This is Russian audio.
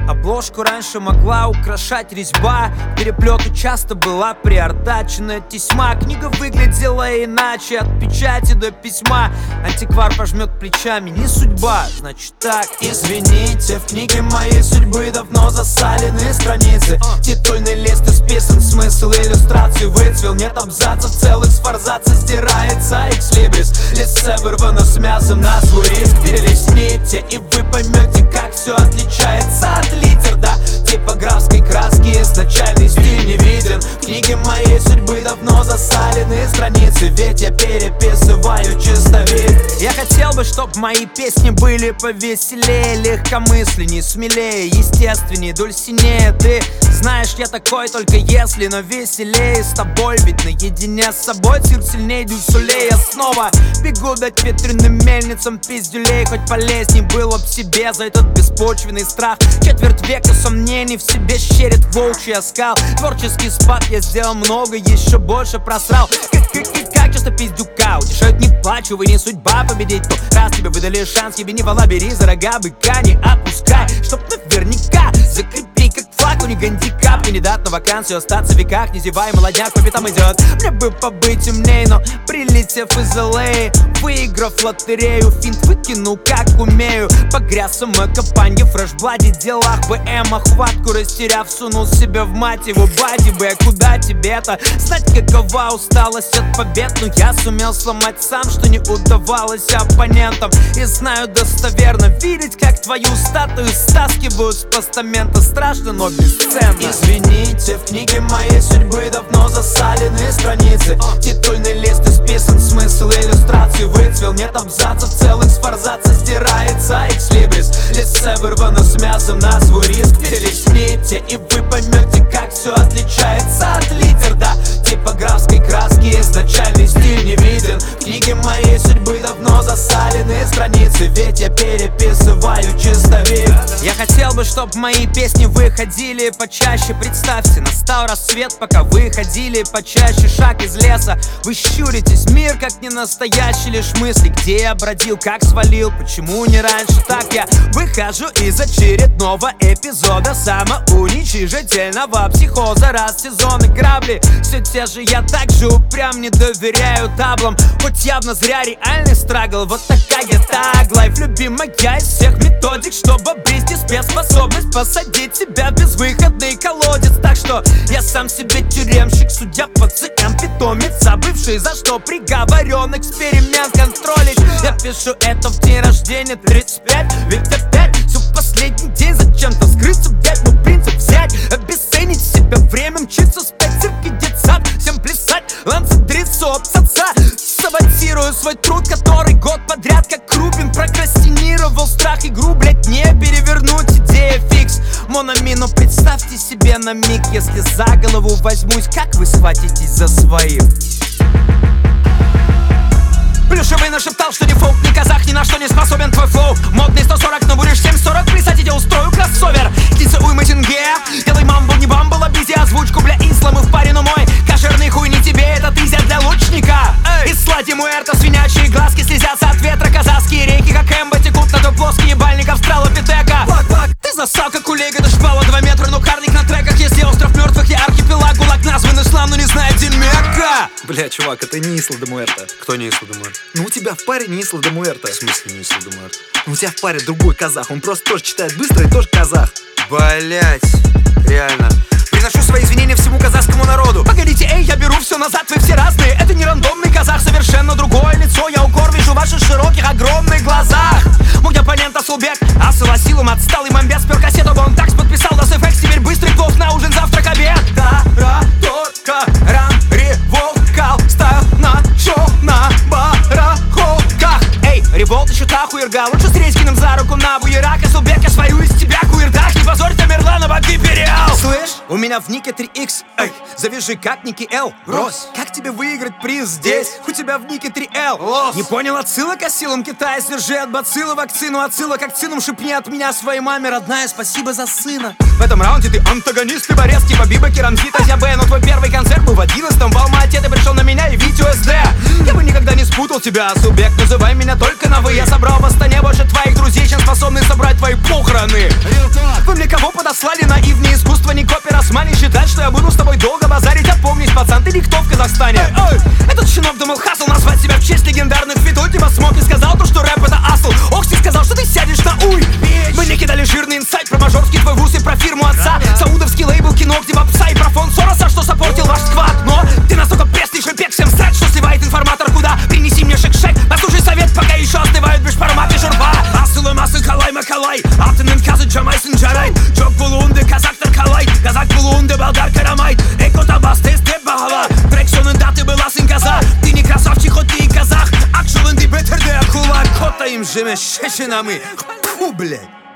Обложку раньше могла украшать резьба, к переплету часто была приортачена тесьма. Книга выглядела иначе, от печати до письма. Антиквар пожмет плечами, не судьба, значит так. Извините, в книге моей судьбы давно засалены страницы. Титульный лист исписан, смысл иллюстрации выцвел. Нет абзацев целых, с форзаца стирается экслибрис. Лисце вырвано с мясом на свой риск. Перелистните, и вы поймете, как все отличается от литер, да. Типографской краски изначальный стиль не виден. В книге моей судьбы давно засалены страницы, ведь я переписываю чистовик. Я хотел бы, чтоб мои песни были повеселее, легкомысленней, смелее, естественней, дульсинее. Ты знаешь, я такой только если, но веселее с тобой. Ведь наедине с собой цирк сильней дюсулей. Я снова бегу дать ветреным мельницам пиздюлей. Хоть полезней было б себе за этот беспочвенный страх. Четверть века сомнений в себе щерит волчий оскал. Творческий спад я сделал много, еще больше просрал. Как часто пиздюка утешают, не плачу, вы не судьба победить. Но раз тебе выдали шанс, ебеневала, бери за рога быка, не отпускай. Чтоб наверняка закрепи как флаг, не гандикап. Кандидат на вакансию, остаться в веках, не зевай, молодняк по пятам идет. Мне бы побыть умней, но прилетев из LA, выиграв лотерею, финт выкину как умею. Погряз в самокопанье, фреш-бладе, делах БМ, охватку растеряв, сунул себя в мать его бади. Б, куда тебе-то знать, какова усталость от побед? Но я сумел сломать сам, что не удавалось оппонентам. И знаю достоверно, видеть, как твою статую стаскивают с постамента. Страшно, но бесценно. Извините, в книге моей судьбы давно засалены страницы. Титульный лист исписан, смысл иллюстрации выцвел. Нет абзацев целых, с форзаца стирается экслибрис. Лисце вырвано с мясом на свой риск. Перелистните, и вы поймете, как все отличается от литер, да. Типографской краски изначальный стиль не виден. В книге моей судьбы давно засалены страницы, ведь я переписываю чистовик. Я хотел бы, чтоб мои песни выходили почаще. Представьте, настал рассвет, пока вы ходили почаще. Шаг из леса, вы щуритесь, мир как не настоящий, лишь мысли. Где я бродил, как свалил, почему не раньше так? Я выхожу из очередного эпизода самоуничижительного психоза. Раз сезоны грабли, все те же, я также упрям, не доверяю таблам. Хоть явно зря реальный страгл, вот такая таглайф. Любимая из всех методик, чтобы обрести спецспособность посадить себя в безвыходный колодец. Так что я сам себе тюремщик, судья, пациент, питомец, бывший, за что приговорен эксперимент контролить. Я пишу это в день рождения 35, ведь опять все в последний день зачем-то скрыться, взять, ну принцип взять, обесценить себя, время мчится, спеццирки, детсад, всем плясать, ланцедрицу обсаться. Саботирую свой труд, который год подряд как Рубин прокрастинировал. Страх игру, блять, не перевернуть, идея фикс. Мономино, представьте себе на миг, если за голову возьмусь, как вы схватитесь за своих. Плюшевый нашептал, что ни фолк, ни казах, ни на что не способен твой флоу. Модный 140, но будешь 740 плясать, я устрою кроссовер. Птица уйма тенге, делай мамбл, не бамбл, обизи озвучку, бля, инсла, мы в паре, но мой кошерный хуй не тебе, это изя для лучника. И слади муэрто, свинячьи глазки слезятся от ветра, казахские реки, как эмбо, текут на той плоский ебальник австралопитека. Ты засал, как улейка, ты шпала 2 метра, но карлик на треках. Если остров мертвых, я архипелаг, гулаг назван ислам, но не знаю, где Мекка. Бля, чувак, это не Исла де Муэрто. Кто не Исла де Муэрто? Ну у тебя в паре не Исла де Муэрто. В смысле не Исла де Муэрто? Ну у тебя в паре другой казах, он просто тоже читает быстро и тоже казах. Блять, реально. Приношу свои извинения всему казахскому народу. Погодите, эй, я беру все назад, вы все разные. Это не рандомный казах, совершенно другое лицо. Я укор вижу в ваших широких, огромных глазах. Мой оппонент Асулбек, Асуласилум, отсталый мамбец, спер кассету, он такс подписал, да FX, теперь быстрый плов на ужин, завтрак, обед. Тараторка, ран, револкал, ставил на шоу на барахолках. Эй, револт еще та хуерга, лучше с Редькиным за руку на буерак. Асулбек, я свою из тебя хуердах, не позорь Тамерлана, баки переал. Слышь, у меня в нике 3X, эй, завяжи как Ники Л. Брось, как тебе выиграть приз здесь? У тебя в нике 3L. Не понял отсылок, а силам Китая сдержи от бацилла вакцину, отсылок к цинам, шепни от меня своей маме, родная, спасибо за сына. В этом раунде ты антагонист, ты борец типа Биба, Керамзит, Азябэ. Но твой первый концерт был в 11-м в Алма-Ате. Ты пришел на меня и Витю СД. Я бы никогда не спутал тебя, субъект, называй меня только на вы. Я собрал в Астане больше твоих друзей, чем способны собрать твои похороны. Вы мне кого подослали? Наивное искусство, не копи, Росмани. Считать, что я буду с тобой долго базарить. Опомнись, пацан, ты никто в Казахстане. Этот щенок думал хасл назвать себя в честь легендарных фиту. Типа смог и сказал то, что рэп это асл. Окси сказал, что ты сядешь на уй. Мы не кидали жирный инсайт про мажорский твой вуз и про фирму отца. Саудовский лейбл, кино, где попса и про фон Сороса, что саппортил ваш сквад. Но ты настолько пресный шельпек, всем срать, что сливает информатор куда. Принеси мне шек-шек, послушай совет, пока еще остывают бешпарматы журба. Асылы масы калай макалай, алтынын казы жамайсын жарай. Жок булуынды казактар калай, казак булуынды балдар карамайт. Экота бас тест деп бағала, трек соңында ты быласың каза. Ты не красавчик, хоть ты и казах. Ақ жылынды бітірді акула, кота им жеме шешінамы. Фу, блядь.